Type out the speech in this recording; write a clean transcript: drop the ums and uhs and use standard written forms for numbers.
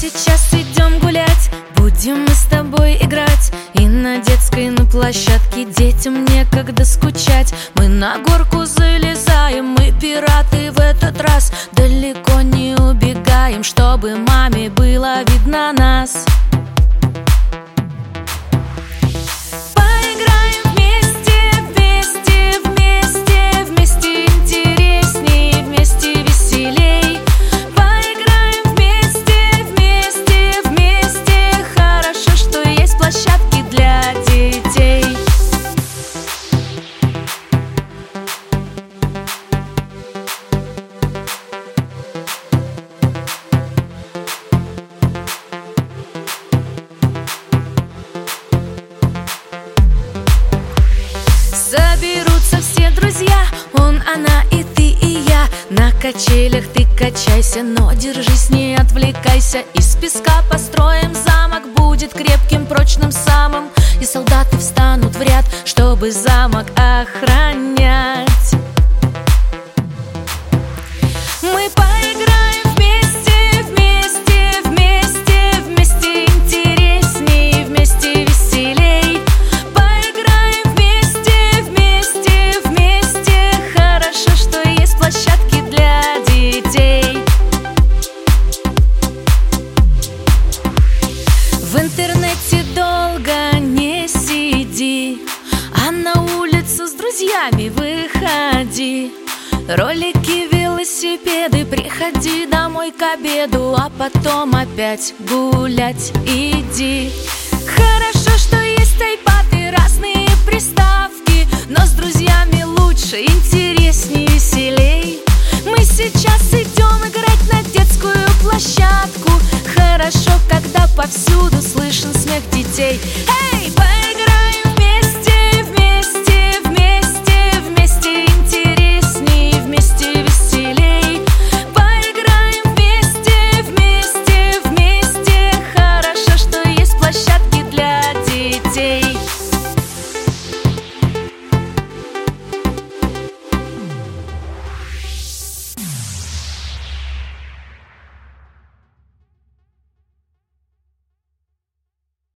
сейчас идем гулять, будем мы с тобой играть. И на детской, на площадке детям некогда скучать. Мы на горку залезаем, мы пираты в этот раз. Далеко не убегаем, чтобы маме было видно нас. Соберутся все друзья, он, она и ты и я. На качелях ты качайся, но держись, не отвлекайся. Из песка построим замок, будет крепким, прочным самым. И солдаты встанут в ряд, чтобы замок охранять. Мы поиграем вместе, вместе, вместе, вместе интересней, вместе веселей. Поиграем вместе, вместе, вместе. Хорошо, что есть площадки для детей. В интернете долго не сиди, а на улицу с друзьями выходи. Ролики, велосипеды, приходи домой к обеду, а потом опять гулять иди. Хорошо, что есть айпады, разные приставки, но с друзьями лучше, интереснее.